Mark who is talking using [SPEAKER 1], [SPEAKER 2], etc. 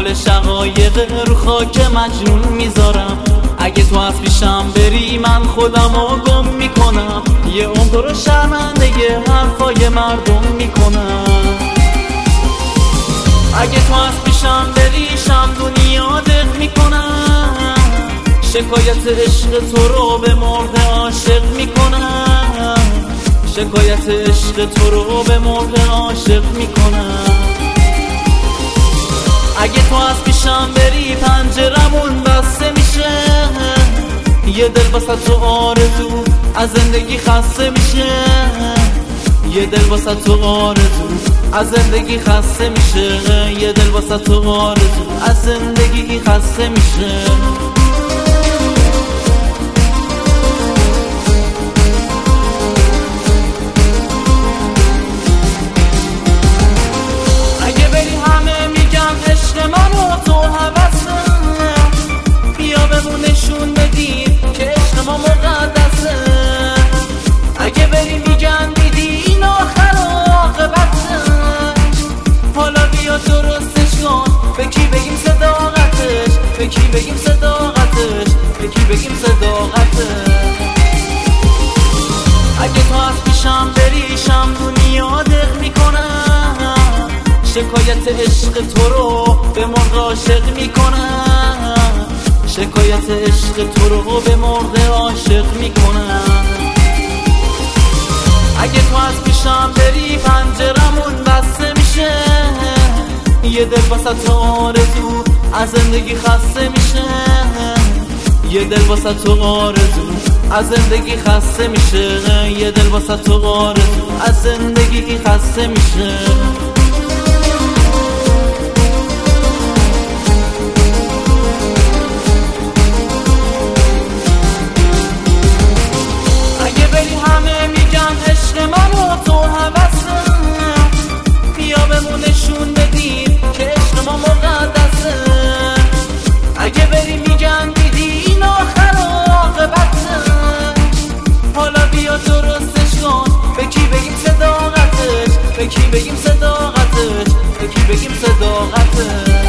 [SPEAKER 1] کل شقایق رو خاک مجنون میذارم. اگه تو از پیشم بری من خودمو گم میکنم. یه عمر تو رو شرمنده یه حرفای مردم میکنم. اگه تو از پیشم بری شمدونی یادت میکنم. شکایت عشق تو رو به مرغ عاشق میکنم. شکایت عشق تو رو به مرغ عاشق میکنم. اگه تو از پیشم بری پنجرمون بسته میشه. یه دل واسه تو آرزو از زندگی خسته میشه. یه دل واسه تو آرزو از زندگی خسته میشه. یه دل واسه تو آرزو از زندگی خسته میشه. اگه بری همه میگن عشق منو تو هوسه. بیا بمون نشون بدیم که عشق ما مقدسه. اگه بری میگن دیدی این آخر عاقبته. حالا بیا درستش کن. به کی بگیم صداقتش؟ به کی بگیم صداقتش؟ به کی بگیم صداقتش؟ اگه تو از پیشم بری شمدونی یادت میکنم. شکایت عشق تو رو به مرغ عاشق میکنم. شکایت عشق تو رو به مرغ عاشق میکنم. اگه تو از پیشم بری پنجرمون بسته میشه. یه دل واسه تو آرزو از زندگی خسته میشه. یه دل واسه تو آرزو از زندگی خسته میشه. یه دل واسه تو آرزو از زندگی خسته میشه. اگه بری همه میگن عشق منو تو هوسه. بیا بمون نشون بدیم که عشق ما مقدسه. اگه بری میگن دیدی این آخر عاقبته. حالا بیا درستش کن. به کی بگیم صداقتش؟ به کی بگیم صداقتش؟ به کی بگیم صداقتش؟